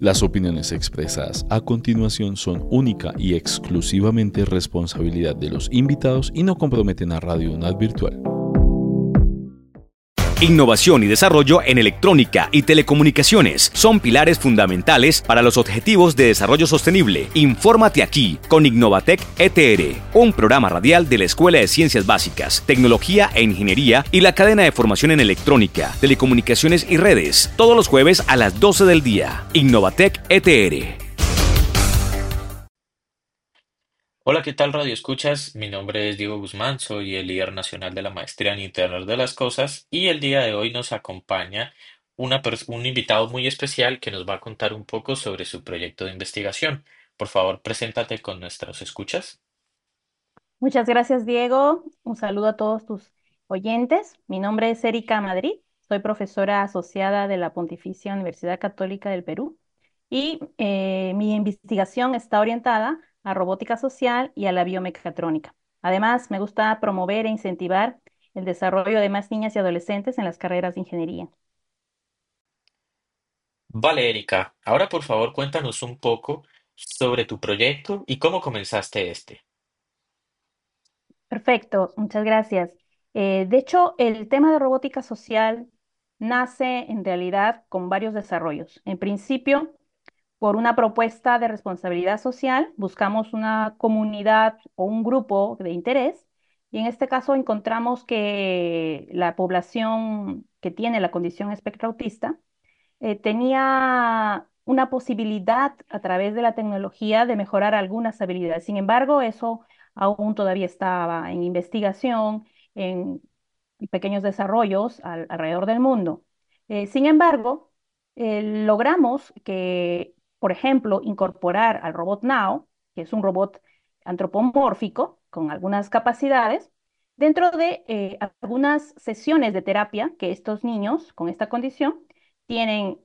Las opiniones expresadas a continuación son única y exclusivamente responsabilidad de los invitados y no comprometen a Radio UNAD Virtual. Innovación y desarrollo en electrónica y telecomunicaciones son pilares fundamentales para los objetivos de desarrollo sostenible. Infórmate aquí con Innovatec ETR, un programa radial de la Escuela de Ciencias Básicas, Tecnología e Ingeniería y la cadena de formación en electrónica, telecomunicaciones y redes, todos los jueves a las 12 del día. Innovatec ETR. Hola, ¿qué tal Radio Escuchas? Mi nombre es Diego Guzmán, soy el líder nacional de la maestría en Internet de las Cosas y el día de hoy nos acompaña un invitado muy especial que nos va a contar un poco sobre su proyecto de investigación. Por favor, preséntate con nuestros escuchas. Muchas gracias, Diego. Un saludo a todos tus oyentes. Mi nombre es Erika Madrid. Soy profesora asociada de la Pontificia Universidad Católica del Perú y mi investigación está orientada a robótica social y a la biomecatrónica. Además, me gusta promover e incentivar el desarrollo de más niñas y adolescentes en las carreras de ingeniería. Vale, Erika, ahora por favor cuéntanos un poco sobre tu proyecto y cómo comenzaste este. Perfecto, muchas gracias. De hecho, el tema de robótica social nace en realidad con varios desarrollos. En principio, por una propuesta de responsabilidad social, buscamos una comunidad o un grupo de interés y en este caso encontramos que la población que tiene la condición espectro autista tenía una posibilidad a través de la tecnología de mejorar algunas habilidades. Sin embargo, eso aún todavía estaba en investigación, en pequeños desarrollos alrededor del mundo. Sin embargo, logramos que, por ejemplo, incorporar al robot Now, que es un robot antropomórfico con algunas capacidades, dentro de algunas sesiones de terapia que estos niños con esta condición tienen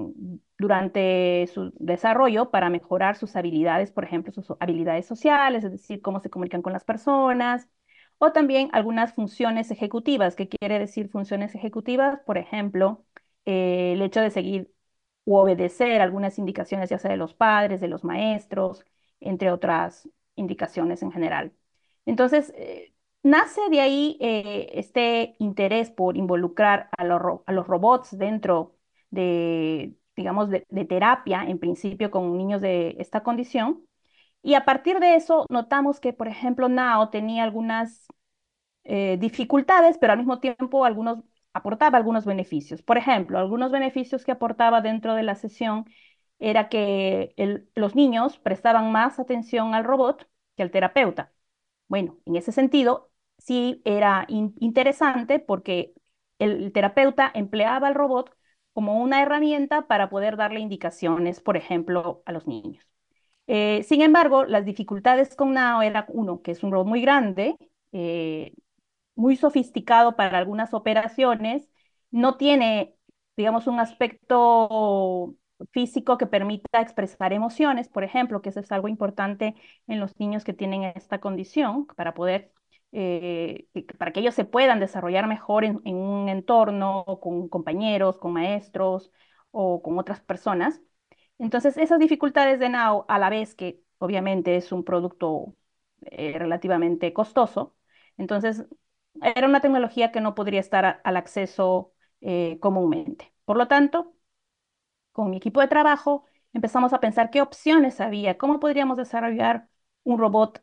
durante su desarrollo para mejorar sus habilidades, por ejemplo, sus habilidades sociales, es decir, cómo se comunican con las personas, o también algunas funciones ejecutivas. ¿Qué quiere decir funciones ejecutivas? Por ejemplo, el hecho de seguir u obedecer algunas indicaciones, ya sea de los padres, de los maestros, entre otras indicaciones en general. Entonces, nace de ahí este interés por involucrar a los robots dentro de, digamos, de terapia, en principio con niños de esta condición. Y a partir de eso notamos que, por ejemplo, Nao tenía algunas dificultades, pero al mismo tiempo aportaba algunos beneficios. Por ejemplo, algunos beneficios que aportaba dentro de la sesión era que los niños prestaban más atención al robot que al terapeuta. Bueno, en ese sentido, sí era interesante porque el terapeuta empleaba al robot como una herramienta para poder darle indicaciones, por ejemplo, a los niños. Sin embargo, las dificultades con Nao era uno, que es un robot muy grande, eh, muy sofisticado para algunas operaciones, no tiene, digamos, un aspecto físico que permita expresar emociones, por ejemplo, que eso es algo importante en los niños que tienen esta condición, para poder, para que ellos se puedan desarrollar mejor en un entorno, con compañeros, con maestros o con otras personas. Entonces, esas dificultades de Now, a la vez que obviamente es un producto relativamente costoso, entonces era una tecnología que no podría estar al acceso comúnmente. Por lo tanto, con mi equipo de trabajo empezamos a pensar qué opciones había, cómo podríamos desarrollar un robot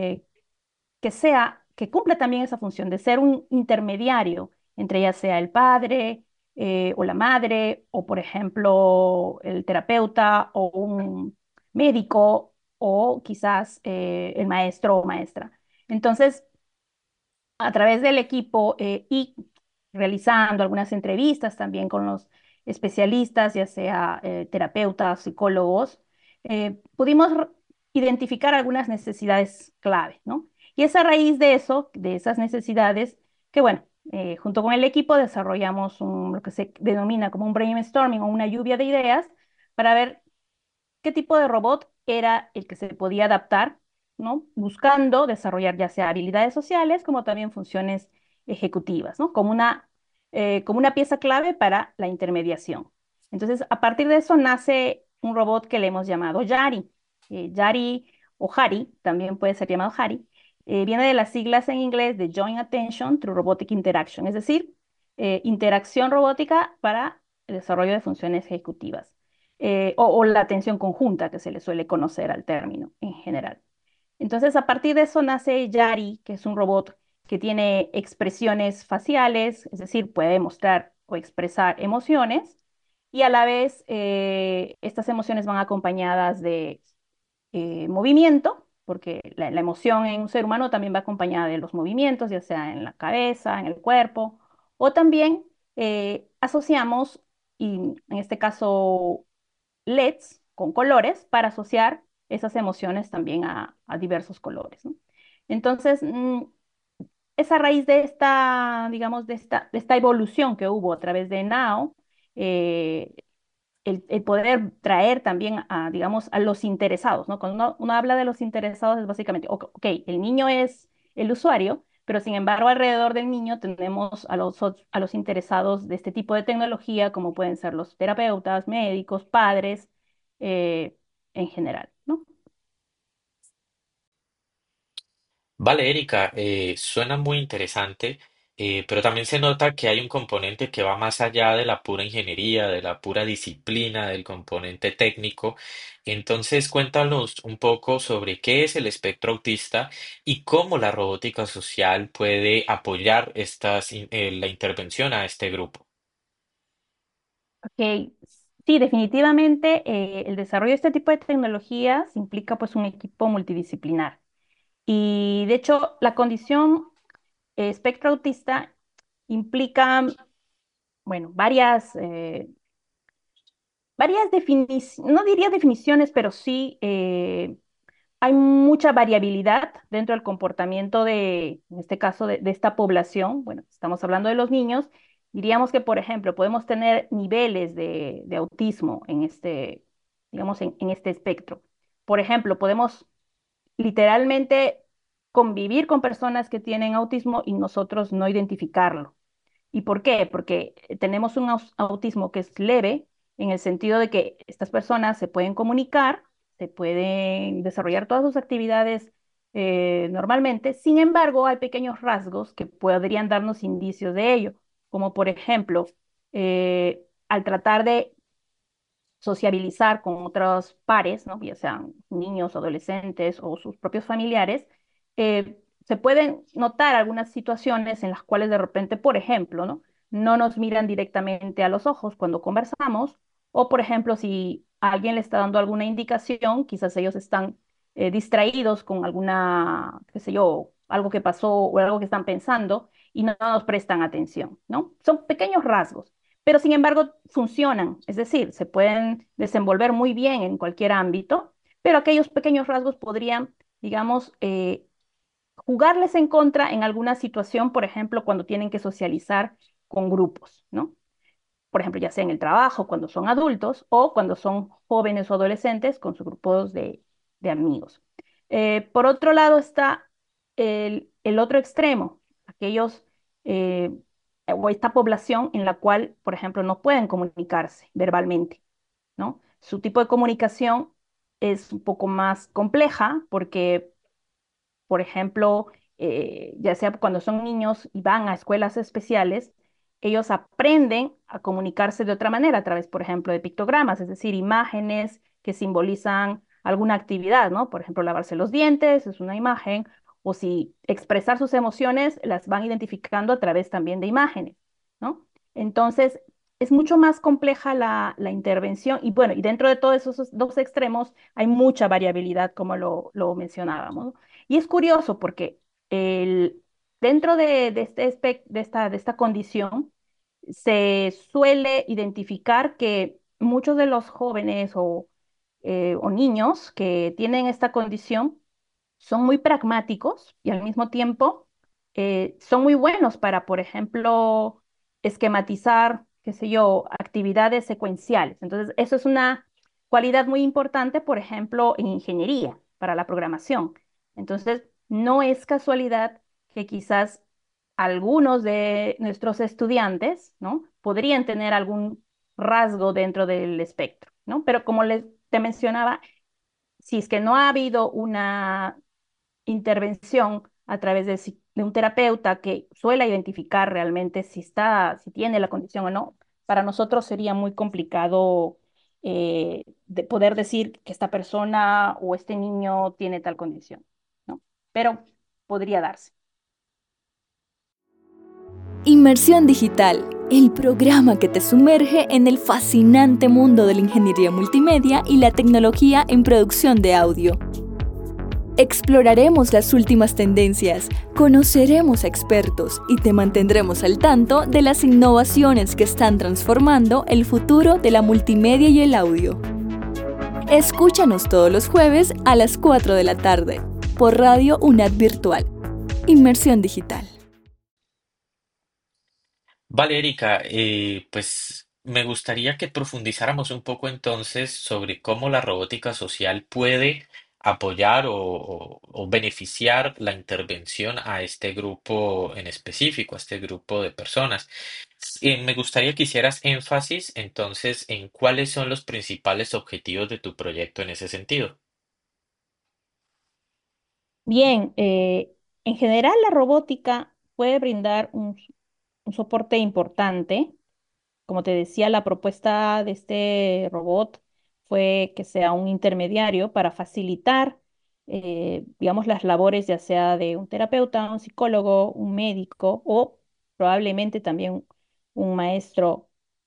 que cumpla también esa función de ser un intermediario entre ya sea el padre o la madre, o por ejemplo el terapeuta o un médico o quizás el maestro o maestra. Entonces, a través del equipo y realizando algunas entrevistas también con los especialistas, ya sea terapeutas, psicólogos, pudimos identificar algunas necesidades clave, ¿no? Y es a raíz de eso, de esas necesidades, que bueno, junto con el equipo desarrollamos lo que se denomina como un brainstorming o una lluvia de ideas para ver qué tipo de robot era el que se podía adaptar, ¿no? Buscando desarrollar ya sea habilidades sociales como también funciones ejecutivas, ¿no? Como una pieza clave para la intermediación. Entonces, a partir de eso nace un robot que le hemos llamado Yari. Yari o Hari, también puede ser llamado Hari, viene de las siglas en inglés de Joint Attention Through Robotic Interaction, es decir, interacción robótica para el desarrollo de funciones ejecutivas, o la atención conjunta que se le suele conocer al término en general. Entonces, a partir de eso nace Yari, que es un robot que tiene expresiones faciales, es decir, puede mostrar o expresar emociones, y a la vez estas emociones van acompañadas de movimiento, porque la emoción en un ser humano también va acompañada de los movimientos, ya sea en la cabeza, en el cuerpo, o también asociamos, y en este caso, LEDs con colores para asociar esas emociones también a diversos colores, ¿no? Entonces, es a raíz de esta, digamos, de esta evolución que hubo a través de Now, eh, el poder traer también a, digamos, a los interesados, ¿no? Cuando uno habla de los interesados es básicamente, ok, el niño es el usuario, pero sin embargo alrededor del niño tenemos a los interesados de este tipo de tecnología, como pueden ser los terapeutas, médicos, padres, en general, ¿no? Vale, Erika, suena muy interesante, pero también se nota que hay un componente que va más allá de la pura ingeniería, de la pura disciplina, del componente técnico. Entonces, cuéntanos un poco sobre qué es el espectro autista y cómo la robótica social puede apoyar la intervención a este grupo. Ok, sí, definitivamente el desarrollo de este tipo de tecnologías implica pues un equipo multidisciplinar. Y de hecho, la condición espectro autista implica, bueno, varias definiciones, no diría definiciones, pero sí hay mucha variabilidad dentro del comportamiento en este caso, de esta población. Bueno, estamos hablando de los niños. Diríamos que, por ejemplo, podemos tener niveles de autismo en este, digamos, en este espectro. Por ejemplo, podemos literalmente convivir con personas que tienen autismo y nosotros no identificarlo. ¿Y por qué? Porque tenemos un autismo que es leve en el sentido de que estas personas se pueden comunicar, se pueden desarrollar todas sus actividades normalmente. Sin embargo, hay pequeños rasgos que podrían darnos indicios de ello, como por ejemplo, al tratar de sociabilizar con otros pares, ¿no? Ya sean niños, adolescentes o sus propios familiares, se pueden notar algunas situaciones en las cuales de repente, por ejemplo, ¿no? No nos miran directamente a los ojos cuando conversamos, o por ejemplo, si alguien le está dando alguna indicación, quizás ellos están distraídos con alguna, qué sé yo, algo que pasó o algo que están pensando y no nos prestan atención, ¿no? Son pequeños rasgos, pero sin embargo funcionan, es decir, se pueden desenvolver muy bien en cualquier ámbito, pero aquellos pequeños rasgos podrían, digamos, jugarles en contra en alguna situación, por ejemplo, cuando tienen que socializar con grupos, ¿no? Por ejemplo, ya sea en el trabajo, cuando son adultos, o cuando son jóvenes o adolescentes con sus grupos de amigos. Por otro lado está el otro extremo, aquellos eh, o esta población en la cual, por ejemplo, no pueden comunicarse verbalmente, ¿no? Su tipo de comunicación es un poco más compleja porque, por ejemplo, ya sea cuando son niños y van a escuelas especiales, ellos aprenden a comunicarse de otra manera a través, por ejemplo, de pictogramas, es decir, imágenes que simbolizan alguna actividad, ¿no? Por ejemplo, lavarse los dientes es una imagen, o si expresar sus emociones, las van identificando a través también de imágenes, ¿no? Entonces, es mucho más compleja la intervención y bueno, y dentro de todos esos dos extremos hay mucha variabilidad, como lo mencionábamos, ¿no? Y es curioso porque el, dentro de de esta condición se suele identificar que muchos de los jóvenes o niños que tienen esta condición son muy pragmáticos y al mismo tiempo son muy buenos para, por ejemplo, esquematizar, qué sé yo, actividades secuenciales. Entonces, eso es una cualidad muy importante, por ejemplo, en ingeniería, para la programación. Entonces, no es casualidad que quizás algunos de nuestros estudiantes, ¿no? Podrían tener algún rasgo dentro del espectro, ¿no? Pero como te mencionaba, si es que no ha habido una intervención a través de un terapeuta que suele identificar realmente si tiene la condición o no, para nosotros sería muy complicado de poder decir que esta persona o este niño tiene tal condición, ¿no? Pero podría darse. Inmersión Digital, el programa que te sumerge en el fascinante mundo de la ingeniería multimedia y la tecnología en producción de audio. Exploraremos las últimas tendencias, conoceremos a expertos y te mantendremos al tanto de las innovaciones que están transformando el futuro de la multimedia y el audio. Escúchanos todos los jueves a las 4 de la tarde por Radio UNAD Virtual. Inmersión Digital. Vale, Erika, pues me gustaría que profundizáramos un poco entonces sobre cómo la robótica social puede apoyar o beneficiar la intervención a este grupo en específico, a este grupo de personas. Me gustaría que hicieras énfasis entonces en cuáles son los principales objetivos de tu proyecto en ese sentido. Bien, en general la robótica puede brindar un soporte importante. Como te decía, la propuesta de este robot fue que sea un intermediario para facilitar, digamos, las labores ya sea de un terapeuta, un psicólogo, un médico o probablemente también un maestro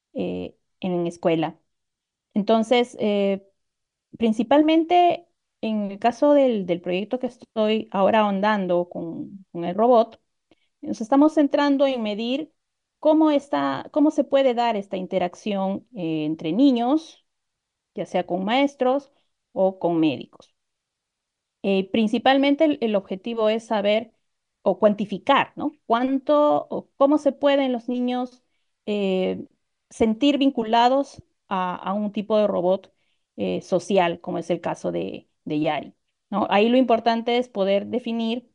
en escuela. Entonces, principalmente en el caso del proyecto que estoy ahora ahondando con el robot, nos estamos centrando en medir cómo se puede dar esta interacción entre niños, ya sea con maestros o con médicos. Principalmente el objetivo es saber o cuantificar, ¿no? Cuánto o cómo se pueden los niños eh, sentir vinculados a un tipo de robot social, como es el caso de Yari, ¿no? Ahí lo importante es poder definir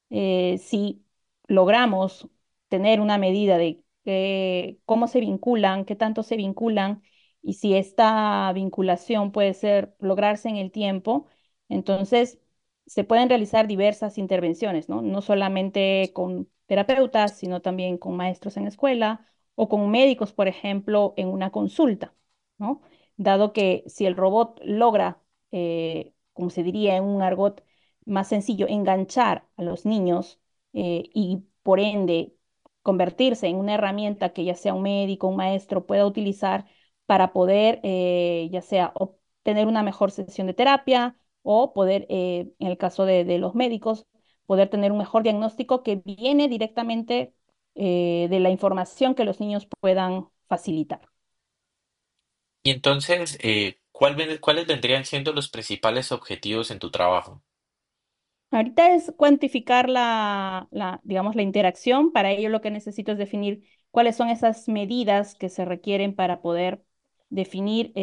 si logramos tener una medida de cómo se vinculan, qué tanto se vinculan y si esta vinculación puede lograrse en el tiempo. Entonces, se pueden realizar diversas intervenciones, ¿no? No solamente con terapeutas, sino también con maestros en escuela o con médicos, por ejemplo, en una consulta, ¿no? Dado que si el robot logra, como se diría en un argot más sencillo, enganchar a los niños y por ende convertirse en una herramienta que ya sea un médico, un maestro pueda utilizar para poder, ya sea obtener una mejor sesión de terapia, o poder, en el caso de los médicos, poder tener un mejor diagnóstico que viene directamente de la información que los niños puedan facilitar. Y entonces, ¿cuáles vendrían siendo los principales objetivos en tu trabajo? Ahorita es cuantificar digamos, la interacción. Para ello lo que necesito es definir cuáles son esas medidas que se requieren para poder definir,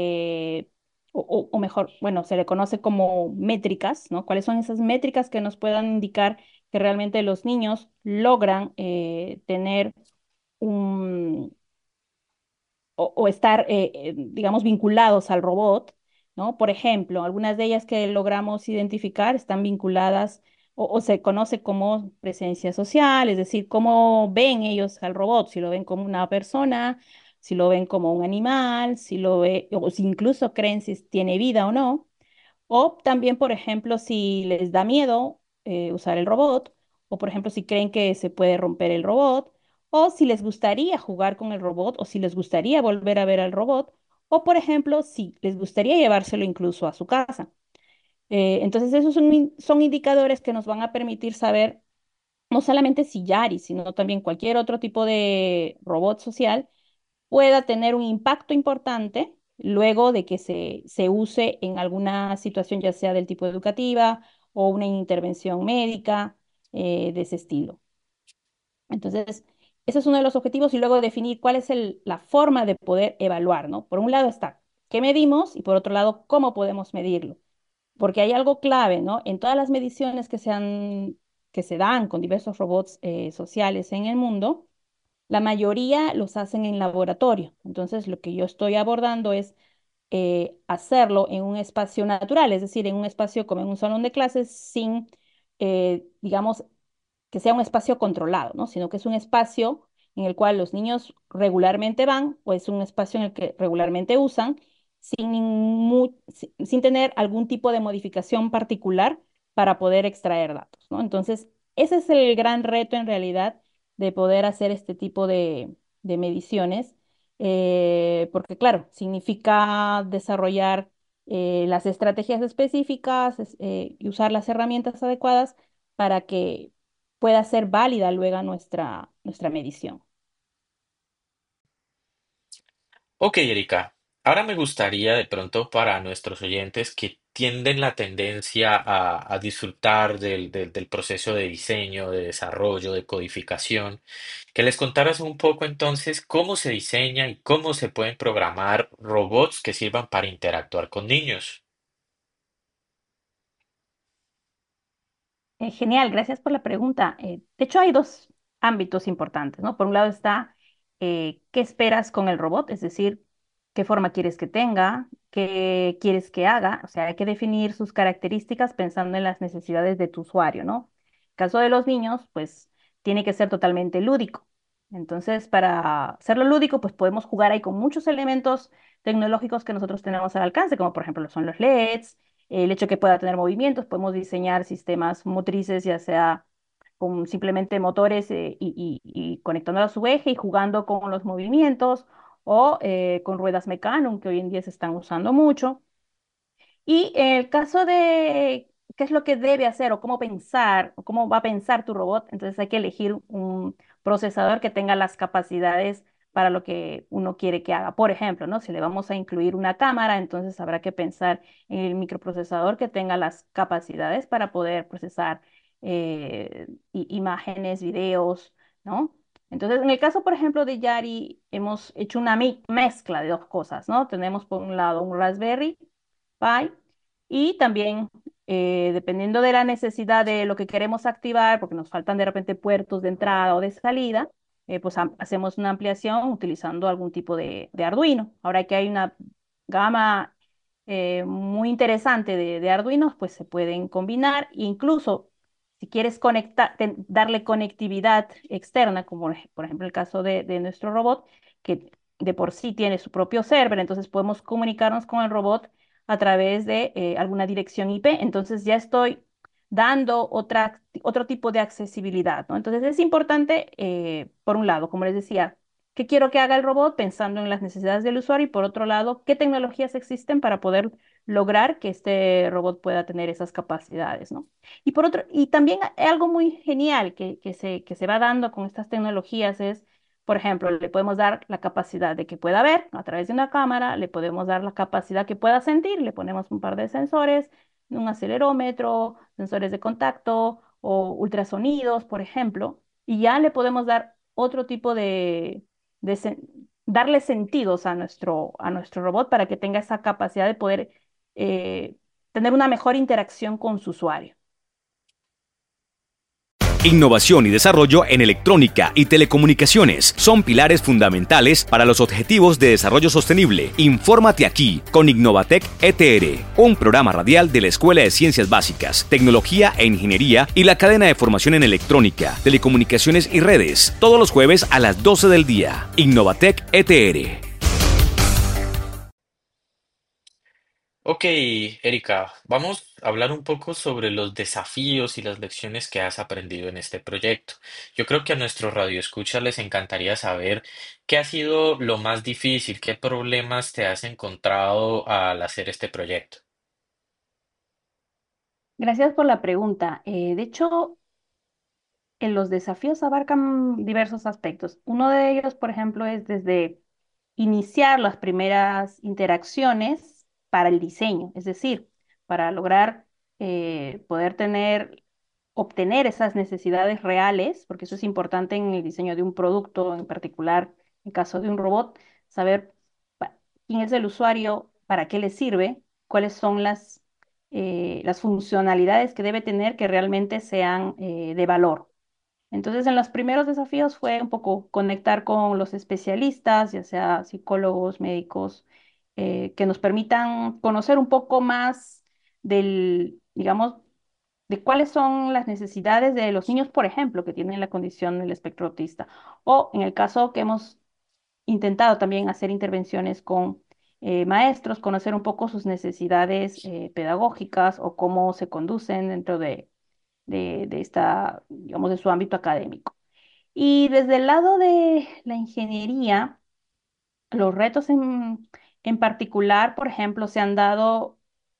o mejor, bueno, se le conoce como métricas, ¿no? ¿Cuáles son esas métricas que nos puedan indicar que realmente los niños logran tener un, o estar, digamos, vinculados al robot, ¿no? Por ejemplo, algunas de ellas que logramos identificar están vinculadas o se conoce como presencia social, es decir, cómo ven ellos al robot, si lo ven como una persona, si lo ven como un animal, si lo ve, o si incluso creen si tiene vida o no. O también, por ejemplo, si les da miedo usar el robot, o por ejemplo, si creen que se puede romper el robot, o si les gustaría jugar con el robot, o si les gustaría volver a ver al robot, o por ejemplo, si les gustaría llevárselo incluso a su casa. Entonces, esos son indicadores que nos van a permitir saber no solamente si Yari, sino también cualquier otro tipo de robot social pueda tener un impacto importante luego de que se use en alguna situación, ya sea del tipo educativa o una intervención médica de ese estilo. Entonces, ese es uno de los objetivos y luego definir cuál es la forma de poder evaluar, ¿no? Por un lado está qué medimos y por otro lado cómo podemos medirlo. Porque hay algo clave, ¿no? En todas las mediciones que se dan con diversos robots sociales en el mundo, la mayoría los hacen en laboratorio. Entonces, lo que yo estoy abordando es hacerlo en un espacio natural, es decir, en un espacio como en un salón de clases sin, digamos, que sea un espacio controlado, ¿no? Sino que es un espacio en el cual los niños regularmente van o es un espacio en el que regularmente usan sin tener algún tipo de modificación particular para poder extraer datos, ¿no? Entonces, ese es el gran reto en realidad de poder hacer este tipo de mediciones, porque claro, significa desarrollar las estrategias específicas y usar las herramientas adecuadas para que pueda ser válida luego nuestra medición. Ok, Erika. Ahora me gustaría de pronto para nuestros oyentes que tienden la tendencia a disfrutar del proceso de diseño, de desarrollo, de codificación, que les contaras un poco entonces cómo se diseña y cómo se pueden programar robots que sirvan para interactuar con niños. Genial, gracias por la pregunta. De hecho, hay dos ámbitos importantes, ¿no? Por un lado está qué esperas con el robot, es decir, qué forma quieres que tenga, qué quieres que haga. O sea, hay que definir sus características pensando en las necesidades de tu usuario, ¿no? En caso de los niños, pues tiene que ser totalmente lúdico. Entonces, para hacerlo lúdico, pues podemos jugar ahí con muchos elementos tecnológicos que nosotros tenemos al alcance, como por ejemplo son los LEDs, el hecho que pueda tener movimientos, podemos diseñar sistemas motrices, ya sea con simplemente motores y conectando a su eje y jugando con los movimientos o con ruedas Mecanum, que hoy en día se están usando mucho. Y en el caso de qué es lo que debe hacer o cómo pensar o cómo va a pensar tu robot, entonces hay que elegir un procesador que tenga las capacidades para lo que uno quiere que haga. Por ejemplo, ¿no? Si le vamos a incluir una cámara, entonces habrá que pensar en el microprocesador que tenga las capacidades para poder procesar imágenes, videos, ¿no? Entonces, en el caso, por ejemplo, de Yari, hemos hecho una mezcla de dos cosas, ¿no? Tenemos por un lado un Raspberry Pi y también, dependiendo de la necesidad de lo que queremos activar, porque nos faltan de repente puertos de entrada o de salida, pues hacemos una ampliación utilizando algún tipo de Arduino. Ahora que hay una gama muy interesante de Arduinos, pues se pueden combinar. E incluso si quieres darle conectividad externa, como por ejemplo el caso de nuestro robot, que de por sí tiene su propio server, entonces podemos comunicarnos con el robot a través de alguna dirección IP. Entonces ya estoy dando otro tipo de accesibilidad, ¿no? Entonces es importante, por un lado, como les decía, qué quiero que haga el robot pensando en las necesidades del usuario y por otro lado, qué tecnologías existen para poder lograr que este robot pueda tener esas capacidades, ¿no? Y por otro, y también algo muy genial que se va dando con estas tecnologías es, por ejemplo, le podemos dar la capacidad de que pueda ver a través de una cámara, le podemos dar la capacidad que pueda sentir, le ponemos un par de sensores, un acelerómetro, sensores de contacto o ultrasonidos, por ejemplo, y ya le podemos dar otro tipo darle sentidos a nuestro robot para que tenga esa capacidad de poder eh, tener una mejor interacción con su usuario. Innovación y desarrollo en electrónica y telecomunicaciones son pilares fundamentales para los objetivos de desarrollo sostenible. Infórmate aquí con Innovatec ETR, un programa radial de la Escuela de Ciencias Básicas, Tecnología e Ingeniería y la cadena de formación en electrónica, telecomunicaciones y redes, todos los jueves a las 12 del día. Innovatec ETR. Ok, Erika, vamos a hablar un poco sobre los desafíos y las lecciones que has aprendido en este proyecto. Yo creo que a nuestros radioescuchas les encantaría saber qué ha sido lo más difícil, qué problemas te has encontrado al hacer este proyecto. Gracias por la pregunta. De hecho, los desafíos abarcan diversos aspectos. Uno de ellos, por ejemplo, es desde iniciar las primeras interacciones para el diseño, es decir, para lograr poder obtener esas necesidades reales, porque eso es importante en el diseño de un producto, en particular, en caso de un robot, saber quién es el usuario, para qué le sirve, cuáles son las funcionalidades que debe tener que realmente sean de valor. Entonces, en los primeros desafíos fue un poco conectar con los especialistas, ya sea psicólogos, médicos, que nos permitan conocer un poco más digamos, de cuáles son las necesidades de los niños, por ejemplo, que tienen la condición del espectro autista. O en el caso que hemos intentado también hacer intervenciones con maestros, conocer un poco sus necesidades pedagógicas o cómo se conducen dentro de esta, digamos, de su ámbito académico. Y desde el lado de la ingeniería, los retos en particular, por ejemplo, se han dado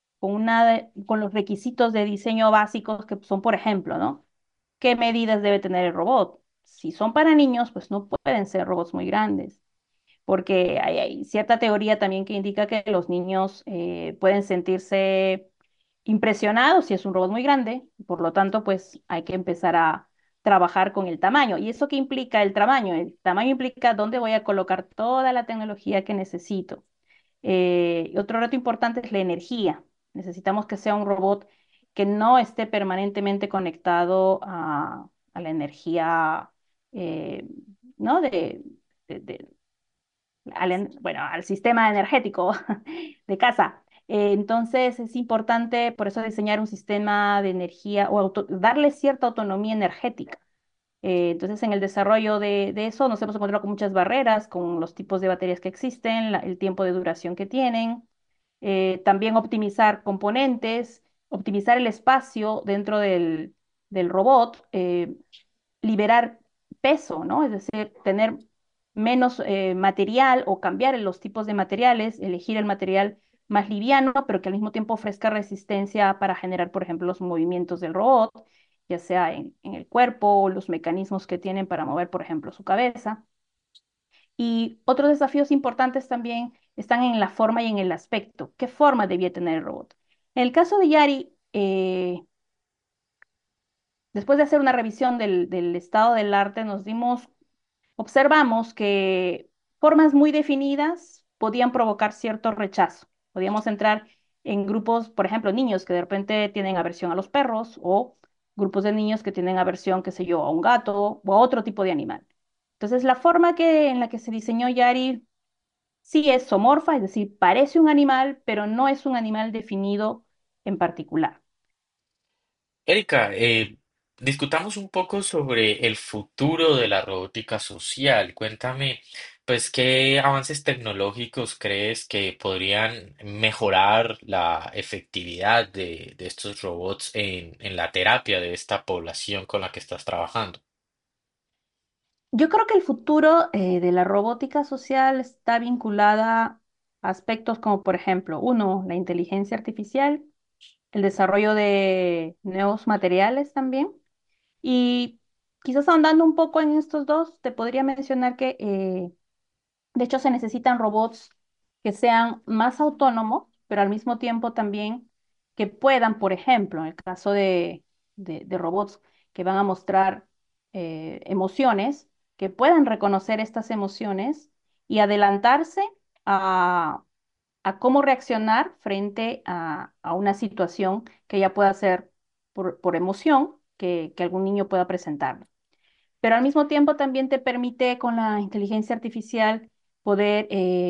con los requisitos de diseño básicos que son, por ejemplo, ¿no? ¿Qué medidas debe tener el robot? Si son para niños, pues no pueden ser robots muy grandes, porque hay cierta teoría también que indica que los niños pueden sentirse impresionados si es un robot muy grande, por lo tanto, pues hay que empezar a trabajar con el tamaño. ¿Y eso qué implica el tamaño? El tamaño implica dónde voy a colocar toda la tecnología que necesito. Y otro reto importante es la energía. Necesitamos que sea un robot que no esté permanentemente conectado a la energía, eh, ¿no? De- bueno, al sistema energético de casa. Entonces es importante por eso diseñar un sistema de energía o darle cierta autonomía energética. Entonces, en el desarrollo de eso nos hemos encontrado con muchas barreras, con los tipos de baterías que existen, el tiempo de duración que tienen, también optimizar componentes, optimizar el espacio dentro del robot, liberar peso, ¿no? Es decir, tener menos material o cambiar en los tipos de materiales, elegir el material más liviano, pero que al mismo tiempo ofrezca resistencia para generar, por ejemplo, los movimientos del robot, ya sea en el cuerpo o los mecanismos que tienen para mover, por ejemplo, su cabeza. Y otros desafíos importantes también están en la forma y en el aspecto. ¿Qué forma debía tener el robot? En el caso de Yari, después de hacer una revisión del estado del arte, observamos que formas muy definidas podían provocar cierto rechazo. Podíamos entrar en grupos, por ejemplo, niños que de repente tienen aversión a los perros o grupos de niños que tienen aversión, qué sé yo, a un gato o a otro tipo de animal. Entonces, la forma en la que se diseñó Yari sí es zoomorfa, es decir, parece un animal, pero no es un animal definido en particular. Erika, discutamos un poco sobre el futuro de la robótica social. Cuéntame, pues, ¿qué avances tecnológicos crees que podrían mejorar la efectividad de estos robots en la terapia de esta población con la que estás trabajando? Yo creo que el futuro de la robótica social está vinculada a aspectos como, por ejemplo, uno, la inteligencia artificial, el desarrollo de nuevos materiales también. Y quizás ahondando un poco en estos dos, te podría mencionar que de hecho se necesitan robots que sean más autónomos, pero al mismo tiempo también que puedan, por ejemplo, en el caso de robots que van a mostrar emociones, que puedan reconocer estas emociones y adelantarse a, a cómo reaccionar frente a una situación que ya pueda ser por emoción que algún niño pueda presentar. Pero al mismo tiempo también te permite con la inteligencia artificial poder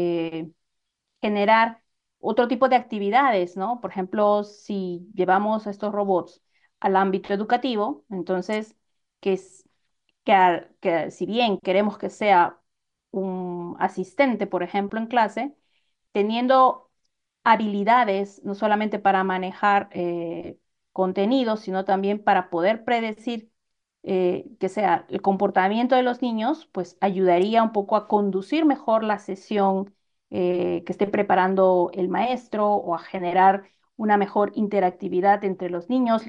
generar otro tipo de actividades, ¿no? Por ejemplo, si llevamos a estos robots al ámbito educativo, entonces, que, es, que si bien queremos que sea un asistente, por ejemplo, en clase, teniendo habilidades no solamente para manejar contenidos, sino también para poder predecir que sea el comportamiento de los niños, pues ayudaría un poco a conducir mejor la sesión que esté preparando el maestro o a generar una mejor interactividad entre los niños.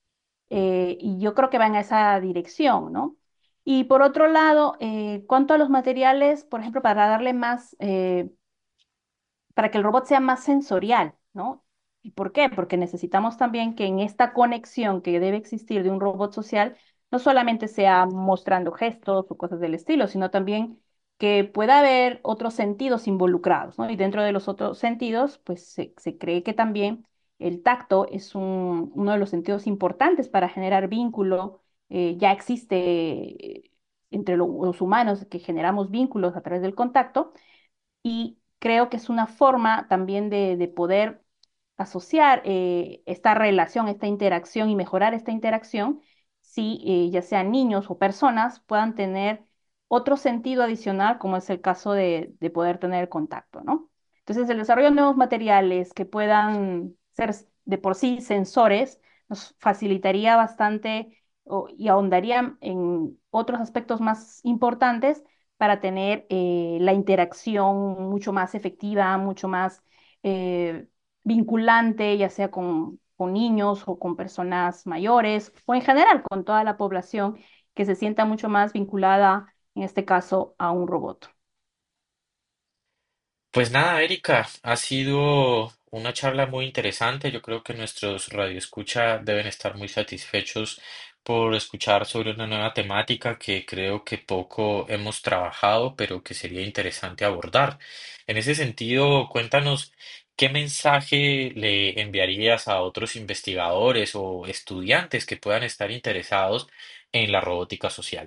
Y yo creo que va en esa dirección, ¿no? Y por otro lado, cuanto a los materiales, por ejemplo, para darle más para que el robot sea más sensorial, ¿no? ¿Y por qué? Porque necesitamos también que en esta conexión que debe existir de un robot social, no solamente sea mostrando gestos o cosas del estilo, sino también que pueda haber otros sentidos involucrados, ¿no? Y dentro de los otros sentidos, pues se cree que también el tacto es uno de los sentidos importantes para generar vínculo ya existe entre los humanos que generamos vínculos a través del contacto y creo que es una forma también de poder asociar esta relación, esta interacción y mejorar esta interacción si ya sean niños o personas puedan tener otro sentido adicional, como es el caso de poder tener contacto, ¿no? Entonces, el desarrollo de nuevos materiales que puedan ser de por sí sensores nos facilitaría bastante y ahondaría en otros aspectos más importantes para tener la interacción mucho más efectiva, mucho más vinculante, ya sea con niños o con personas mayores o en general con toda la población que se sienta mucho más vinculada, en este caso, a un robot. Pues nada, Erika, ha sido una charla muy interesante. Yo creo que nuestros radioescucha deben estar muy satisfechos por escuchar sobre una nueva temática que creo que poco hemos trabajado, pero que sería interesante abordar. En ese sentido, cuéntanos qué mensaje le enviarías a otros investigadores o estudiantes que puedan estar interesados en la robótica social.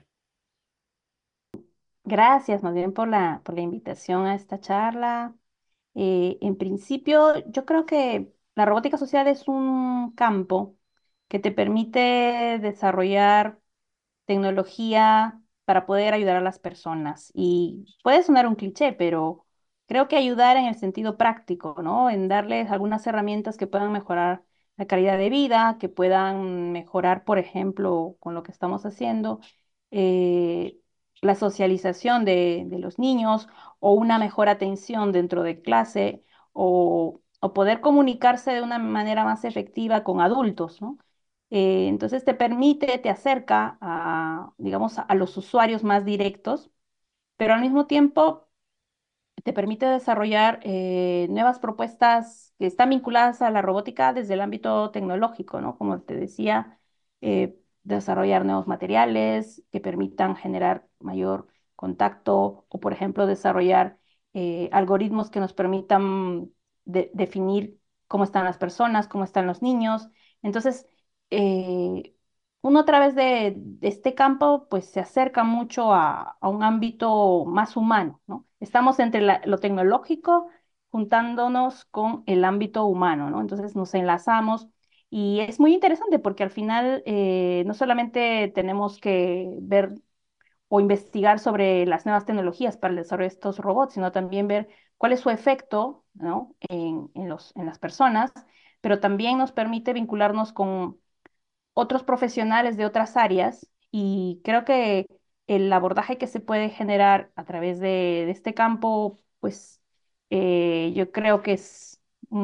Gracias más bien por la invitación a esta charla. En principio, yo creo que la robótica social es un campo que te permite desarrollar tecnología para poder ayudar a las personas. Y puede sonar un cliché, pero creo que ayudar en el sentido práctico, ¿no? En darles algunas herramientas que puedan mejorar la calidad de vida, que puedan mejorar, por ejemplo, con lo que estamos haciendo, eh, la socialización de los niños o una mejor atención dentro de clase o poder comunicarse de una manera más efectiva con adultos, ¿no? Entonces te permite, te acerca a, digamos, a los usuarios más directos, pero al mismo tiempo te permite desarrollar nuevas propuestas que están vinculadas a la robótica desde el ámbito tecnológico, ¿no? Como te decía, desarrollar nuevos materiales que permitan generar mayor contacto o, por ejemplo, desarrollar algoritmos que nos permitan definir cómo están las personas, cómo están los niños. Entonces, eh, uno a través de este campo, pues se acerca mucho a un ámbito más humano, ¿no? Estamos entre lo tecnológico juntándonos con el ámbito humano, ¿no? Entonces nos enlazamos y es muy interesante porque al final no solamente tenemos que ver o investigar sobre las nuevas tecnologías para el desarrollo de estos robots, sino también ver cuál es su efecto, ¿no? En las personas, pero también nos permite vincularnos con otros profesionales de otras áreas y creo que el abordaje que se puede generar a través de este campo, pues yo creo que es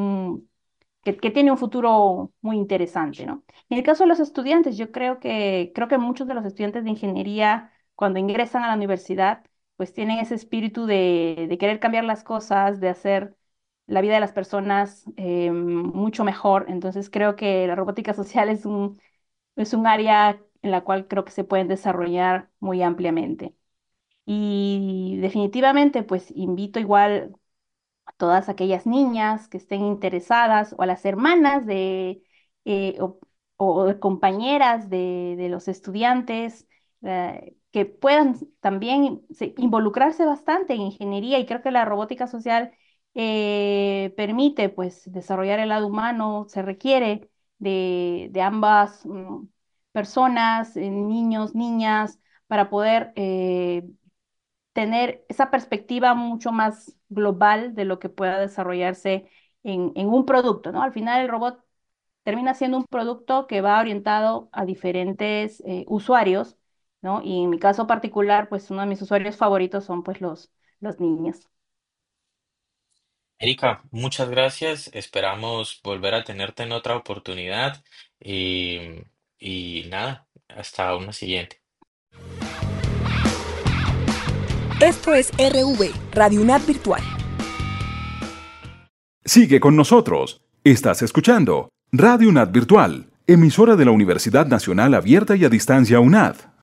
que tiene un futuro muy interesante, ¿no? En el caso de los estudiantes, yo creo que muchos de los estudiantes de ingeniería, cuando ingresan a la universidad, pues tienen ese espíritu de querer cambiar las cosas, de hacer la vida de las personas mucho mejor. Entonces creo que la robótica social es un área en la cual creo que se pueden desarrollar muy ampliamente. Y definitivamente, pues invito igual a todas aquellas niñas que estén interesadas o a las hermanas eh, o, o de compañeras de los estudiantes que puedan también involucrarse bastante en ingeniería y creo que la robótica social permite pues desarrollar el lado humano, se requiere de ambas personas, niños, niñas, para poder tener esa perspectiva mucho más global de lo que pueda desarrollarse en un producto, ¿no? Al final el robot termina siendo un producto que va orientado a diferentes usuarios, ¿no? Y en mi caso particular, pues uno de mis usuarios favoritos son pues los niños. Erika, muchas gracias. Esperamos volver a tenerte en otra oportunidad y, y nada, hasta una siguiente. Esto es RV, Radio UNAD Virtual. Sigue con nosotros. Estás escuchando Radio UNAD Virtual, emisora de la Universidad Nacional Abierta y a Distancia UNAD.